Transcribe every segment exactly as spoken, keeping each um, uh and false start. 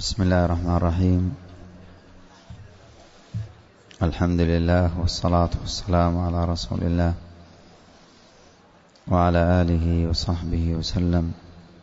بسم الله الرحمن الرحيم. الحمد لله والصلاة والسلام على رسول الله وعلى آله وصحبه وسلم.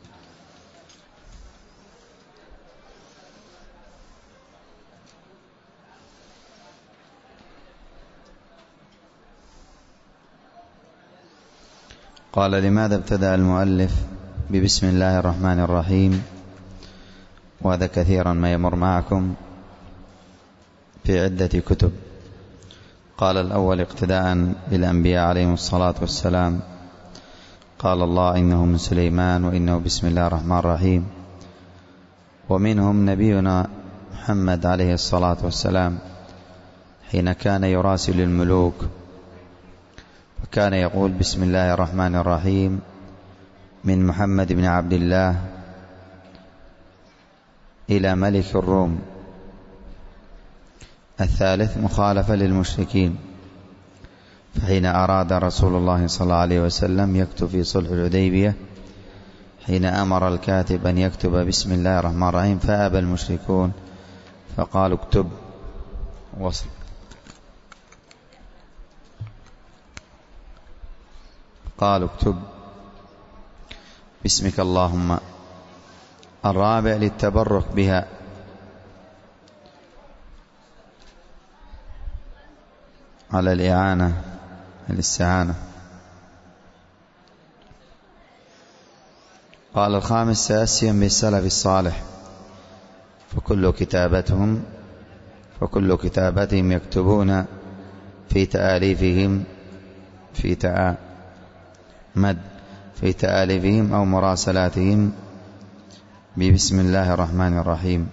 قال: لماذا ابتدأ المؤلف ببسم الله الرحمن الرحيم؟ وهذا كثيرا ما يمر معكم في عدة كتب. قال: الأول اقتداء بالأنبياء عليهم الصلاة والسلام. قال الله: إنه من سليمان وإنه بسم الله الرحمن الرحيم. ومنهم نبينا محمد عليه الصلاة والسلام حين كان يراسل الملوك فكان يقول: بسم الله الرحمن الرحيم من محمد بن عبد الله إلى ملك الروم. الثالث مخالفة للمشركين، فحين أراد رسول الله صلى الله عليه وسلم يكتب في صلح الحديبية حين أمر الكاتب أن يكتب بسم الله الرحمن الرحيم فأبى المشركون فقالوا: اكتب. وصل. قالوا: اكتب باسمك اللهم. الرابع للتبرك بها، على الإعانة الاستعانة. قال: الخامس تأسيا بالسلف الصالح، فكل كتابتهم فكل كتابتهم يكتبون في تآليفهم في تآ مد في تآليفهم أو مراسلاتهم ببسم الله الرحمن الرحيم.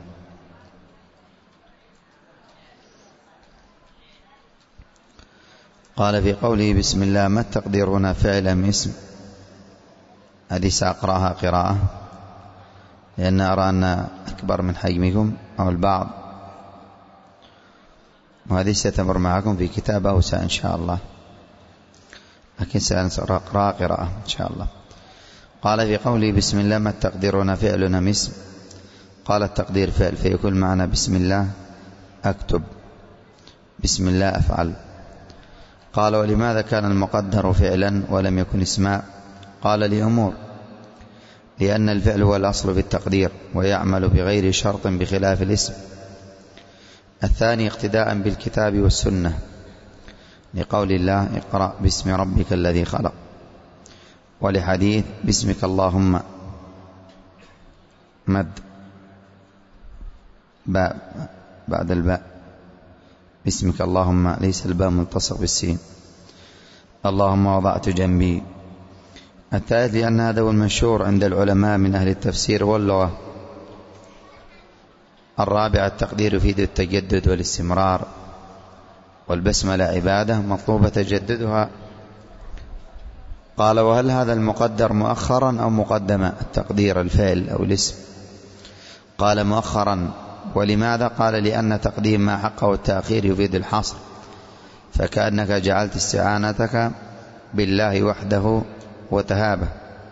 قال في قوله بسم الله: ما التقدير هنا فعل أم اسم؟ هذه سأقرأها قراءة لأن أرى أن أكبر من حجمكم أو البعض، وهذه ستمر معكم في كتاب أوسع إن شاء الله، لكن سأقرأ قراءة إن شاء الله. قال في قوله بسم الله: ما التقدير هنا فعل أم اسم؟ قال: التقدير فعل، فيكون معنا بسم الله أكتب، بسم الله أفعل. قال: ولماذا كان المقدر فعلا ولم يكن اسما؟ قال: لأمور، لأن الفعل هو الأصل في التقدير ويعمل بغير شرط بخلاف الاسم. الثاني اقتداء بالكتاب والسنة، لقول الله: اقرأ باسم ربك الذي خلق، ولحديث باسمك اللهم مد باء بعد الباء، باسمك اللهم ليس الباء ملتصق بالسين، اللهم وضعت جنبي. الثالث لأن هذا هو المشهور عند العلماء من أهل التفسير واللغة. الرابع التقدير يفيد التجدد والاستمرار، والبسملة عبادة مطلوب تجددها. قال: وهل هذا المقدر مؤخرا أو مقدما؟ التقدير الفعل أو الاسم. قال: مؤخرا. ولماذا؟ قال: لأن تقديم ما حقه التأخير يفيد الحصر، فكأنك جعلت استعانتك بالله وحده وتهابه.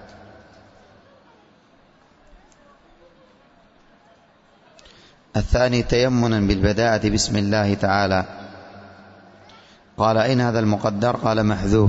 الثاني تيمنا بالبداءة بسم الله تعالى. قال: أين هذا المقدر؟ قال: محذوف.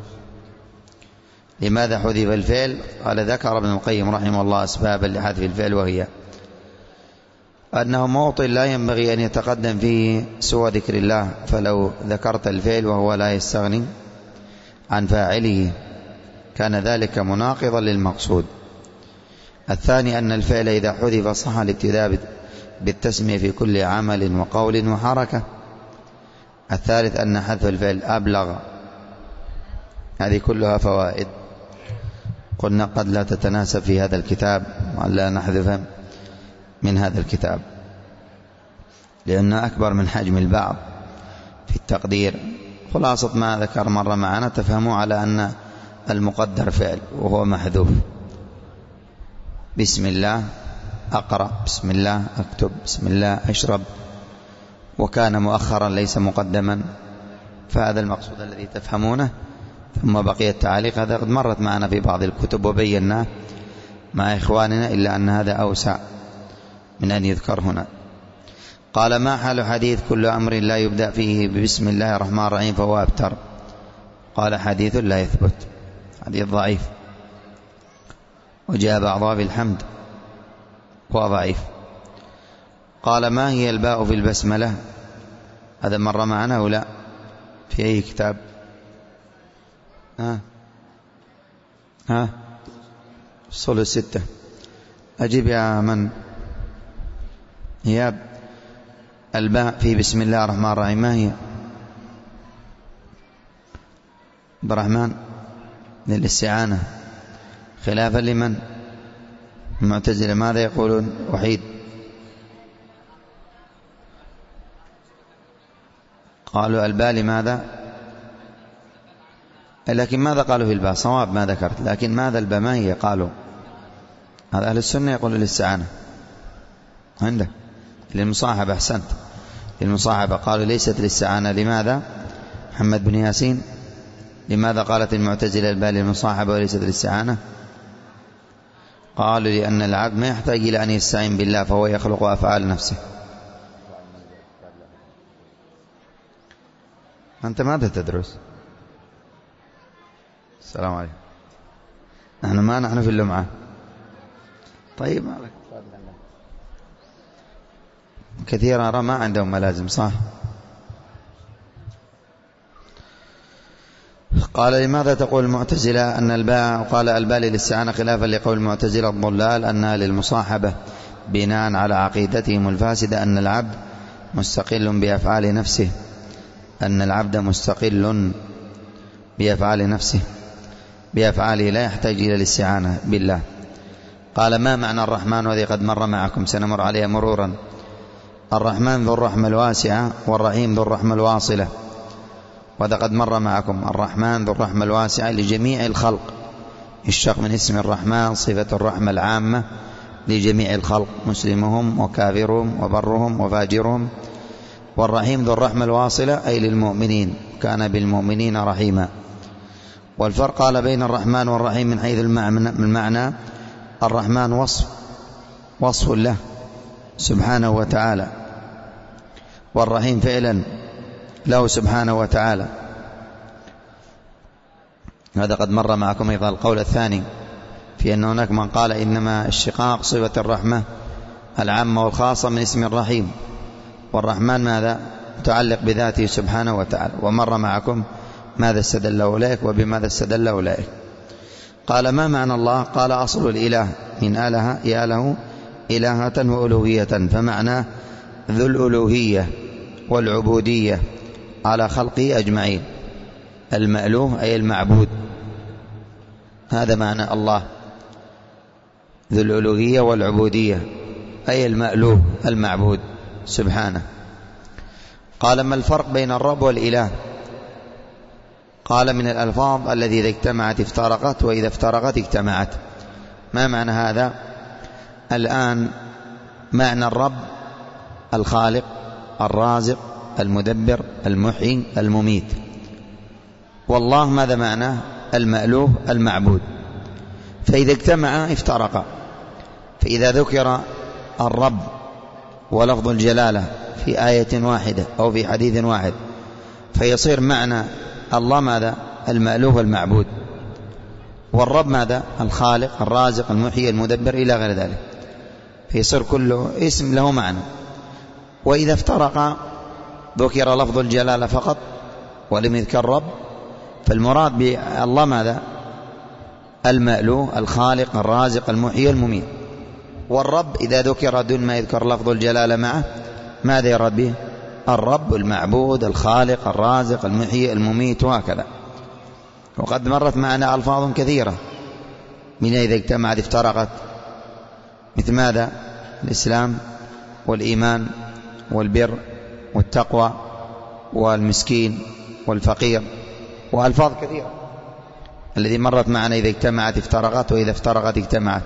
لماذا حذف الفعل؟ قال: ذكر ابن القيم رحمه الله أسبابا لحذف الفعل، وهي أنه موطن لا ينبغي أن يتقدم فيه سوى ذكر الله، فلو ذكرت الفعل وهو لا يستغني عن فاعله كان ذلك مناقضا للمقصود. الثاني أن الفعل إذا حذف صح الابتداء بالتسمية في كل عمل وقول وحركة. الثالث أن حذف الفعل أبلغ. هذه كلها فوائد قلنا قد لا تتناسب في هذا الكتاب، ولا نحذفها من هذا الكتاب لأنه أكبر من حجم البعض في التقدير. خلاصة ما ذكر مرة معنا تفهموا على أن المقدر فعل وهو محذوف. بسم الله أقرأ، بسم الله أكتب، بسم الله أشرب، وكان مؤخرا ليس مقدما، فهذا المقصود الذي تفهمونه. ثم بقي التعليق، هذا قد مرت معنا في بعض الكتب وبيناه مع إخواننا، إلا أن هذا أوسع من أن يذكر هنا. قال ما حال حديث كل أمر لا يبدأ فيه ببسم الله الرحمن الرحيم فهو أبتر؟ قال حديث لا يثبت، حديث ضعيف، وجاء بعضها بالحمد وضعيف. قال ما هي الباء في البسملة؟ هذا مر معنا أو لا؟ في أي كتاب؟ ها ها أصول الستة. أجيب يا من هياب. الباء في بسم الله الرحمن الرحيم ما هي؟ عبد الرحمن. للاستعانة، خلافا لمن؟ المعتزلة. ماذا يقولون؟ وحيد. قالوا الباء لماذا؟ لكن ماذا قالوا في الباء؟ صواب ما ذكرت، لكن ماذا الباء ما هي؟ قالوا هذا أهل السنة يقول للاستعانة عندك للمصاحبة. أحسنت، للمصاحبة. قالوا ليست للاستعانة. لماذا؟ محمد بن ياسين. لماذا قالت المعتزلة الباء للمصاحبة وليست للاستعانة؟ قالوا لأن العبد ما يحتاج إلى أن يستعين بالله، فهو يخلق أفعال نفسه. أنت ماذا تدرس؟ السلام عليكم. نحن ما نحن في اللمعة. طيب مالك كثيرا أرى ما عندهم ملازم، صح؟ قال لماذا تقول المعتزلة أن الباء؟ قال الباء للاستعانة خلافا لقول المعتزلة الضلال أنها للمصاحبة، بناء على عقيدتهم الفاسدة أن العبد مستقل بأفعال نفسه، أن العبد مستقل بأفعال نفسه بأفعاله لا يحتاج إلى الاستعانة بالله. قال ما معنى الرحمن؟ وهذه قد مر معكم، سنمر عليها مرورا. الرحمن ذو الرحمة الواسعة، والرحيم ذو الرحمة الواصلة، وهذا قد مر معكم. الرحمن ذو الرحمة الواسعة لجميع الخلق، يشتق من اسم الرحمن صفة الرحمة العامة لجميع الخلق، مسلمهم وكافرهم وبرهم وفاجرهم. والرحيم ذو الرحمة الواصلة أي للمؤمنين، كان بالمؤمنين رحيما. والفرق قال بين الرحمن والرحيم من حيث المعنى. الرحمن وصف وصف له سبحانه وتعالى، والرحيم فعلا له سبحانه وتعالى. هذا قد مر معكم أيضا. القول الثاني في أن هناك من قال إنما اشتقاق صفة الرحمة العامة والخاصة من اسم الرحيم، والرحمن ماذا؟ متعلق بذاته سبحانه وتعالى. ومر معكم ماذا استدل أولئك وبماذا استدل أولئك. قال ما معنى الله؟ قال أصل الإله من آله ياله إلهة وألوهية، فمعناه ذو الألوهية والعبودية على خلقه أجمعين. المألوه أي المعبود، هذا معنى الله، ذو الألوهية والعبودية أي المألوه المعبود سبحانه. قال ما الفرق بين الرب والإله؟ قال من الألفاظ الذي إذا اجتمعت افترقت، وإذا افترقت اجتمعت. ما معنى هذا؟ الآن معنى الرب الخالق الرازق المدبر المحيي المميت، والله ماذا معناه؟ المألوه المعبود. فإذا اجتمع افترقا. فإذا ذكر الرب ولفظ الجلالة في آية واحدة أو في حديث واحد، فيصير معنى الله ماذا؟ المألوه المعبود، والرب ماذا؟ الخالق الرازق المحيي المدبر إلى غير ذلك، فيصير كل اسم له معنى. وإذا افترق ذكر لفظ الجلالة فقط ولم يذكر الرب، فالمراد بالله ماذا؟ المألوه الخالق الرازق المحيي المميت. والرب إذا ذكر دون ما يذكر لفظ الجلالة معه، ماذا يراد به؟ الرب المعبود الخالق الرازق المحيي المميت، وهكذا. وقد مرت معنا ألفاظ كثيرة من إذا اجتمعت افترقت، مثل ماذا؟ الإسلام والإيمان والبر والتقوى والمسكين والفقير، وألفاظ كثيرة الذي مرت معنا إذا اجتمعت افترقت، وإذا افترقت اجتمعت.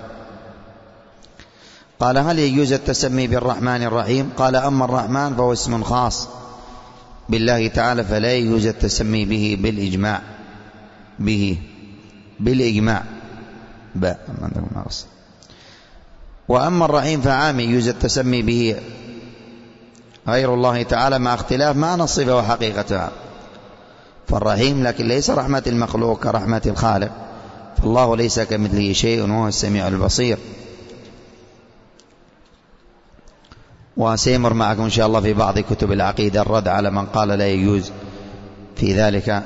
قال هل يجوز التسمي بالرحمن الرحيم؟ قال أما الرحمن فهو اسم خاص بالله تعالى، فلا يجوز التسمي به بالإجماع به بالإجماع. وأما الرحيم فعام يجوز التسمي به غير الله تعالى مع اختلاف معنى الصفة وحقيقتها. فالرحيم لكن ليس رحمة المخلوق كرحمة الخالق، فالله ليس كمثله شيء وهو السميع البصير. وسيمر معكم إن شاء الله في بعض كتب العقيدة الرد على من قال لا يجوز في ذلك،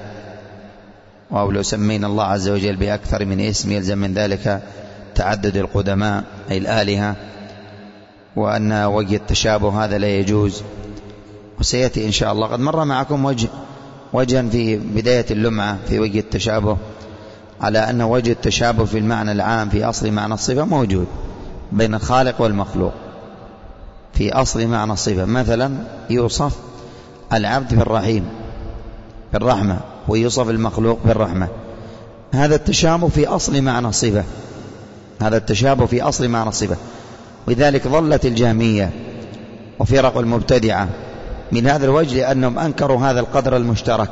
أو لو سمينا الله عز وجل بأكثر من اسم يلزم من ذلك تعدد القدماء أي الآلهة، وأن وجه التشابه هذا لا يجوز. وسيأتي إن شاء الله، قد مر معكم وجه وجها في بداية اللمعة في وجه التشابه على أن وجه التشابه في المعنى العام في أصل معنى الصفة موجود بين الخالق والمخلوق. في أصل معنى الصفة مثلا يوصف العبد بالرحيم بالرحمة ويوصف المخلوق بالرحمة، هذا التشابه في أصل معنى الصفة، هذا التشابه في أصل معنى الصفة. ولذلك ظلت الجهمية وفرق المبتدعة من هذا الوجه لأنهم أنكروا هذا القدر المشترك،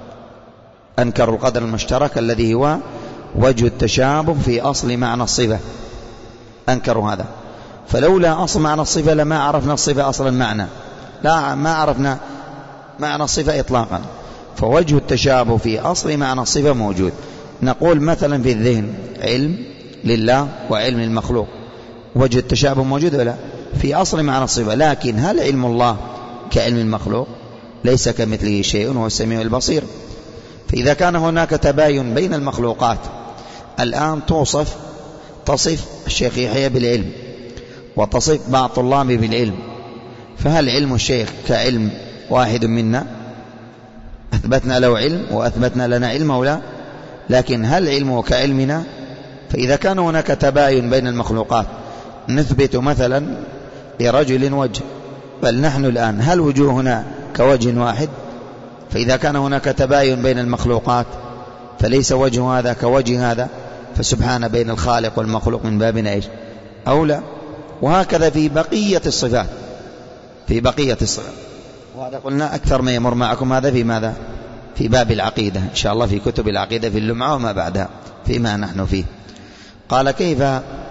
أنكروا القدر المشترك الذي هو وجه التشابه في أصل معنى الصفة، أنكروا هذا. فلولا أصل معنى الصفة لما عرفنا الصفة أصل المعنى، لا ما عرفنا معنى الصفة إطلاقا. فوجه التشابه في أصل معنى الصفة موجود. نقول مثلا في الذهن علم لله وعلم المخلوق، وجه التشابه موجود ولا في أصل معنى الصفة، لكن هل علم الله كعلم المخلوق؟ ليس كمثله شيء وهو السميع البصير. فإذا كان هناك تباين بين المخلوقات، الآن توصف تصف الشيخ يحيى بالعلم وتصف بعض طلابه بالعلم، فهل علم الشيخ كعلم واحد منا؟ أثبتنا له علم وأثبتنا لنا علم أو لا؟ لكن هل علمه كعلمنا؟ فإذا كان هناك تباين بين المخلوقات نثبت مثلا لرجل وجه، بل نحن الآن هل وجوهنا كوجه واحد؟ فإذا كان هناك تباين بين المخلوقات فليس وجه هذا كوجه هذا، فسبحان بين الخالق والمخلوق من بابنا إيش أولى. وهكذا في بقية الصفات، في بقية الصفات. وهذا قلنا أكثر ما يمر معكم هذا في ماذا؟ في باب العقيدة إن شاء الله، في كتب العقيدة في اللمعة وما بعدها فيما نحن فيه. قال كيف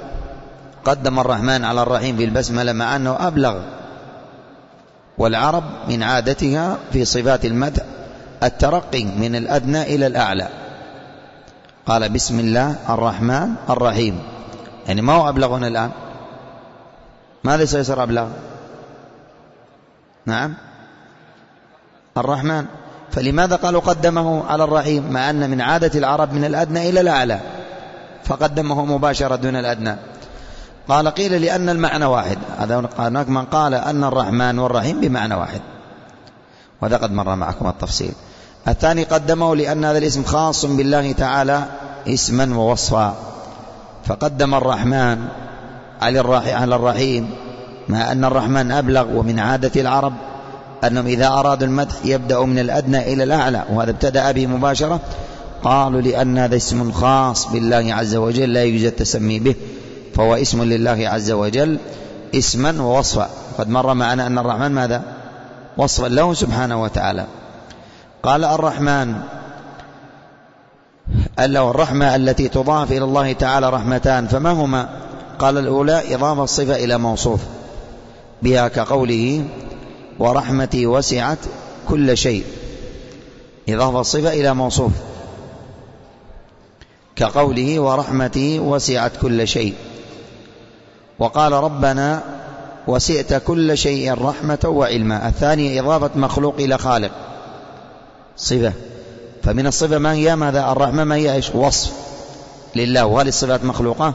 قدم الرحمن على الرحيم في البسملة مع أنه أبلغ؟ والعرب من عادتها في صفات المدح الترقي من الأدنى إلى الأعلى. قال بسم الله الرحمن الرحيم، يعني ما هو أبلغنا الآن؟ ماذا سيصير أبلغ؟ نعم الرحمن. فلماذا قالوا قدمه على الرحيم مع أن من عادة العرب من الأدنى إلى الأعلى، فقدمه مباشرة دون الأدنى؟ قال قيل لأن المعنى واحد. هناك من قال أن الرحمن والرحيم بمعنى واحد، وهذا قد مر معكم التفصيل. الثاني قدمه لأن هذا الاسم خاص بالله تعالى اسما ووصفا، فقدم الرحمن على الرحيم مع أن الرحمن أبلغ. ومن عادة العرب أنهم إذا أرادوا المدح يبدأ من الأدنى إلى الأعلى، وهذا ابتدأ به مباشرة. قالوا لأن هذا اسم خاص بالله عز وجل لا يوجد تسمي به، فهو اسم لله عز وجل اسما ووصفا. قد مر معنا أن الرحمن ماذا؟ وصفا له سبحانه وتعالى. قال الرحمن ألا والرحمة التي تضاف إلى الله تعالى رحمتان، فما هما؟ قال الأولى إضافة الصفة إلى موصوف بها كقوله ورحمتي وسعت كل شيء، إضافة الصفة إلى موصوف كقوله ورحمتي وسعت كل شيء. وقال ربنا وسعت كل شيء رحمة وعلما. الثانية إضافة مخلوق إلى خالق صفة، فمن الصفة ما هي ماذا؟ الرحمة ما هي إيش؟ وصف لله. وهل الصفات مخلوقة؟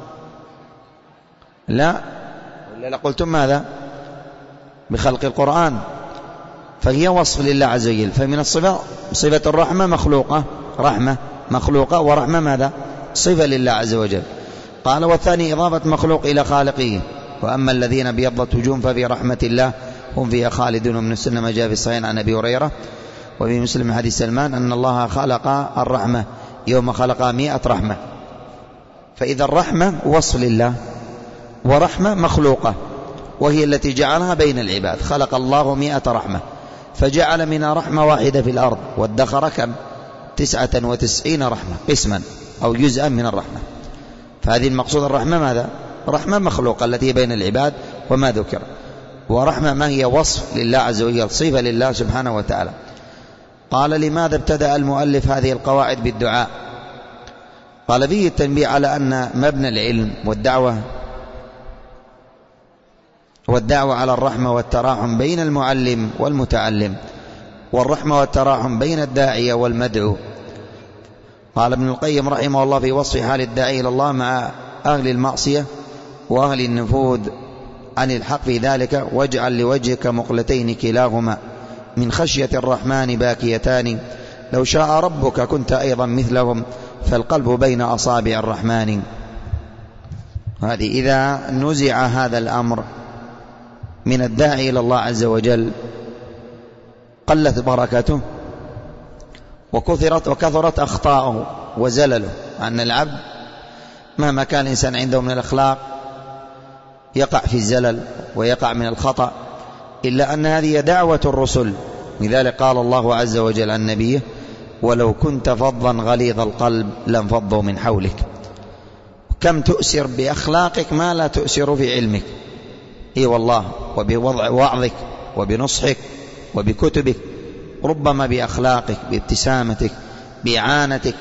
لا، ولا لقلتم ماذا؟ بخلق القرآن، فهي وصف لله عز وجل. فمن الصفة صفة الرحمة مخلوقة، رحمة مخلوقة، ورحمة ماذا؟ صفة لله عز وجل. قال والثاني إضافة مخلوق إلى خالقه. وأما الذين ابيضت وجوههم ففي رحمة الله هم فيها خالدون. من السنة ما جاء في الصحيحين عن أبي هريرة وفي مسلم حديث سلمان أن الله خلق الرحمة يوم خلق مئة رحمة. فإذا الرحمة وصف لله، ورحمة مخلوقة وهي التي جعلها بين العباد. خلق الله مئة رحمة فجعل منها رحمة واحدة في الأرض، وادخر كم؟ تسعة وتسعين رحمة قسما أو جزءا من الرحمة. فهذه المقصود الرحمة ماذا؟ رحمة مخلوقة التي بين العباد وما ذكر، ورحمة ما هي وصف لله عز وجل، صفة لله سبحانه وتعالى. قال لماذا ابتدأ المؤلف هذه القواعد بالدعاء؟ قال فيه التنبيه على أن مبنى العلم والدعوة والدعوة على الرحمة والتراحم بين المعلم والمتعلم، والرحمة والتراحم بين الداعية والمدعو. قال ابن القيم رحمه الله في وصف حال الداعي إلى الله مع أهل المعصية وأهل النفوذ عن الحق في ذلك: واجعل لوجهك مقلتين كلاهما من خشية الرحمن باكيتان، لو شاء ربك كنت أيضا مثلهم، فالقلب بين أصابع الرحمن. هذه إذا نزع هذا الأمر من الداعي إلى الله عز وجل قلت بركته وكثرت وكثرت أخطاؤه وزلله. أن العبد مهما كان الإنسان عنده من الأخلاق يقع في الزلل ويقع من الخطأ، إلا أن هذه دعوة الرسل. لذلك قال الله عز وجل عن نبيه: ولو كنت فظا غليظ القلب لانفضوا من حولك. كم تؤسر بأخلاقك ما لا تؤسر في علمك، إي والله، وبوضع وعظك وبنصحك وبكتبك، ربما بأخلاقك، بابتسامتك، بإعانتك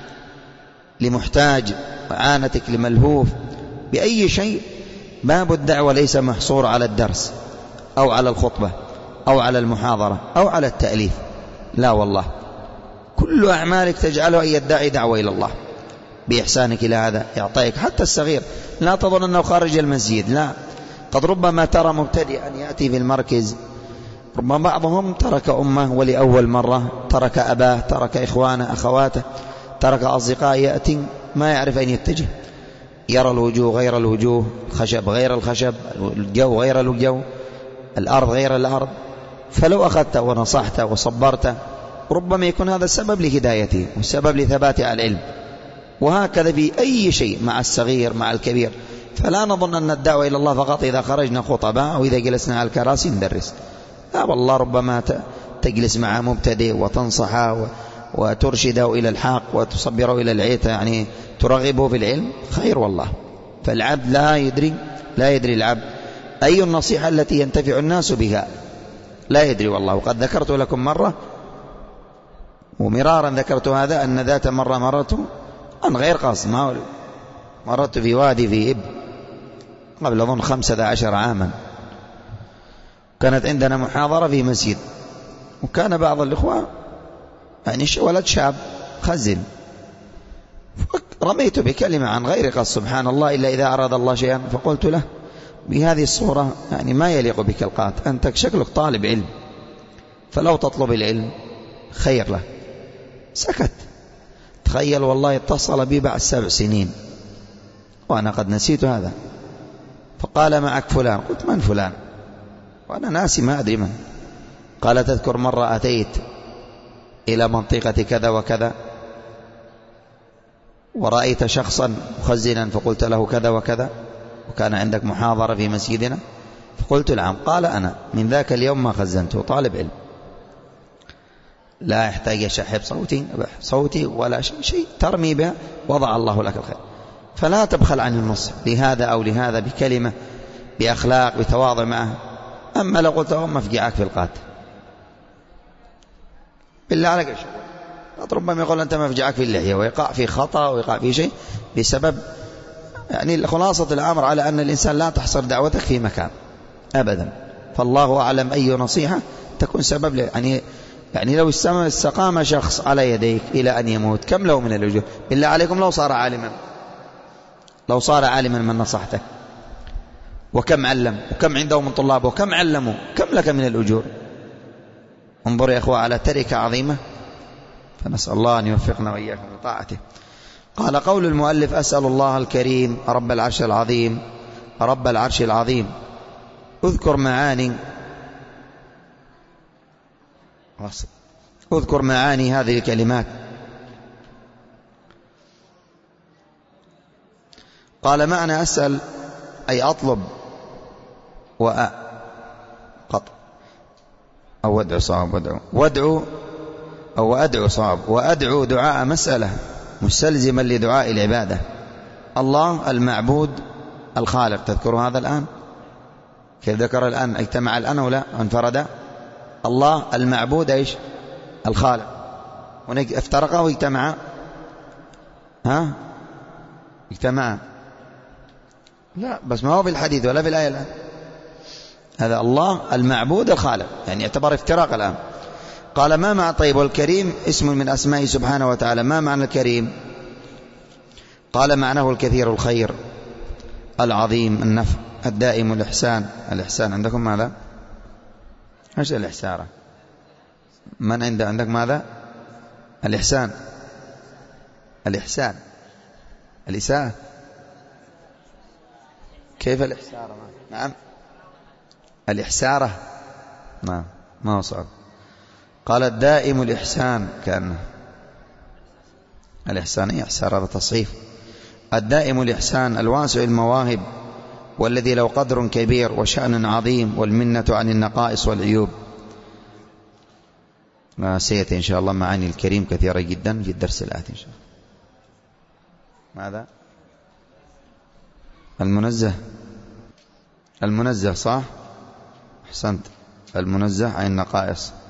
لمحتاج، إعانتك لملهوف، بأي شيء. باب الدعوة ليس محصور على الدرس أو على الخطبة أو على المحاضرة أو على التأليف، لا والله، كل أعمالك تجعلها أن يدعي دعوة إلى الله بإحسانك إلى هذا، يعطيك حتى الصغير. لا تظن أنه خارج المسجد، لا، قد ربما ترى مبتدئا يأتي في المركز، ربما بعضهم ترك أمه ولأول مرة، ترك أباه، ترك إخوانه أخواته، ترك أصدقاء، يأتي ما يعرف أين يتجه، يرى الوجوه غير الوجوه، الخشب غير الخشب، الجو غير الجو، الأرض غير الأرض. فلو أخذته ونصحته وصبرته ربما يكون هذا السبب لهدايته والسبب لثباته على العلم. وهكذا في أي شيء، مع الصغير مع الكبير. فلا نظن أن الدعوة إلى الله فقط إذا خرجنا خطباء أو إذا جلسنا على الكراسي ندرس، لا والله، ربما تجلس مع مبتدئ وتنصحه وترشده إلى الحق وتصبره إلى العيت، يعني ترغبه في العلم، خير والله. فالعبد لا يدري لا يدري العبد أي النصيحة التي ينتفع الناس بها، لا يدري والله. وقد ذكرت لكم مرة ومرارا ذكرت هذا، أن ذات مرة مررت عن غير قصد، ما مررت في وادي في إب قبل أظن خمسة عشر عاما، كانت عندنا محاضرة في مسجد، وكان بعض الإخوة يعني ولد شاب خزن، رميت بكلمة عن غير قصد سبحان الله، إلا إذا أراد الله شيئا، فقلت له: بهذه الصورة يعني ما يليق بك القات، أنت شكلك طالب علم، فلو تطلب العلم خير له. سكت. تخيل والله اتصل بي بعد سبع سنين وأنا قد نسيت هذا، فقال: معك فلان. قلت: من فلان؟ وأنا ناسي ما أدري من. قال: تذكر مرة أتيت إلى منطقة كذا وكذا ورأيت شخصا مخزنا فقلت له كذا وكذا، وكان عندك محاضرة في مسجدنا؟ فقلت: نعم. قال: أنا من ذاك اليوم ما خزنته، طالب علم، لا يحتاج يشحب صوتي صوتي ولا شيء, شيء ترمي بها وضع الله لك الخير. فلا تبخل عن النصح لهذا أو لهذا بكلمة، بأخلاق، بتواضع معه. أما لو قلت هم مفجعك في القات، بالله عليك إيش ربما يقول أنت مفجعك في اللحية، ويقع في خطأ ويقع في شيء بسبب، يعني خلاصة الأمر على أن الإنسان لا تحصر دعوتك في مكان أبدا. فالله أعلم أي نصيحة تكون سبب، يعني يعني لو استقام شخص على يديك إلى أن يموت كم له من الوجوه؟ بالله عليكم لو صار عالما، لو صار عالما من نصحته، وكم علم، وكم عنده من طلاب، وكم علموا، كم لك من الأجور؟ انظر يا أخوة على تركة عظيمة، فنسأل الله أن يوفقنا وإياكم لطاعته. قال: قول المؤلف: أسأل الله الكريم رب العرش العظيم رب العرش العظيم. اذكر معاني اذكر معاني هذه الكلمات. قال: معنى أسأل أي أطلب وأ قط أو أدعو صواب وأدعو وأدعو أو أدعو صواب وأدعو دعاء مسألة مستلزما لدعاء العبادة. الله المعبود الخالق. تذكر هذا الآن؟ كيف ذكر الآن؟ اجتمع الآن ولا انفرد؟ الله المعبود إيش؟ الخالق. هناك افترقا واجتمعا؟ ها؟ اجتمعا؟ لا، بس ما هو بالحديث ولا بالآية الآن. هذا الله المعبود الخالق، يعني يعتبر افتراق الآن. قال ما معنى طيب والكريم اسم من أسمائه سبحانه وتعالى، ما معنى الكريم؟ قال معناه الكثير الخير العظيم النفع الدائم الإحسان. الإحسان عندكم ماذا؟ ايش الإحسان؟ من عنده عندك ماذا؟ الإحسان. الإحسان الإساءة. كيف الإحسارة؟ نعم الإحسارة. نعم ما هو صعب. قال الدائم الإحسان كأنه الإحسان إيه؟ إحسار هذا تصحيف. الدائم الإحسان الواسع المواهب والذي له قدر كبير وشأن عظيم والمنة عن النقائص والعيوب. سيأتي إن شاء الله معاني الكريم كثيرة جدا في الدرس الآتي إن شاء الله. ماذا؟ المنزه. المنزه صح؟ أحسنت، المنزه عن النقائص.